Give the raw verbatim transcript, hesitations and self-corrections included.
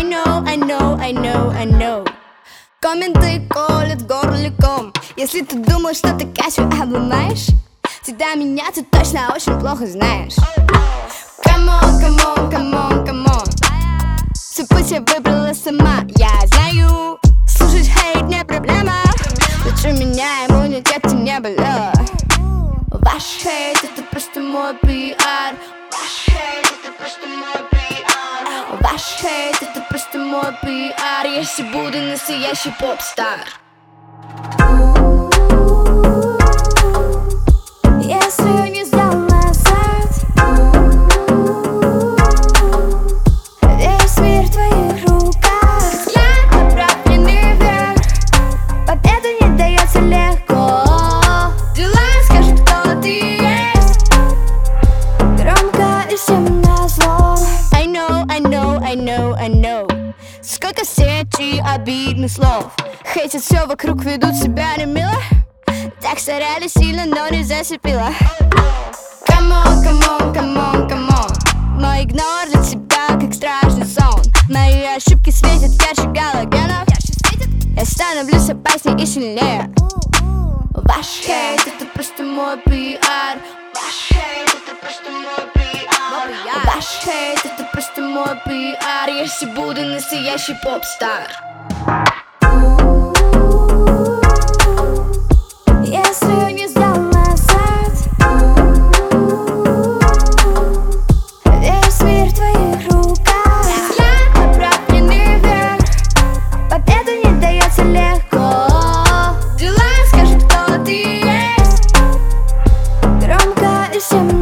I know, I know, I know, I know. Комменты колят горликом. Если ты думаешь, что ты Катю обломаешь, тогда меня ты точно очень плохо знаешь. Come on, come on, come on, come on. Свой путь я выбрала сама, я знаю. Слушать хейт не проблема, лучше меня иммунитета не было. Ваш хейт — это просто мой пиар. Ваш хейт — это просто мой пиар. Ваш хейт — это просто мой пиар. Если буду настоящий поп-стар. Если не сдал назад, весь мир в твоих руках. Взгляд направленный вверх, победа не дается легко. Дела скажут, кто ты есть, громко и всем назло. I know, I know, I know, I know. Сколько сети обидных слов. Хейтят все вокруг, ведут себя не мило. Так старались сильно, но не зацепило. Come on, come on, come on, come on. Мой игнор для тебя как страшный сон. Мои ошибки светят ярче галогенов. Я становлюсь опаснее и сильнее. Ваш хейт — это просто мой пиар. Ваш хейт — это просто мой пиар. Ваш хейт — это просто мой пиар. Если буду настоящий поп-стар. Если не сдал назад, весь мир в твоих руках. Взгляд направленный вверх, победа не дается легко. Дела скажут, кто ты есть, громко и всем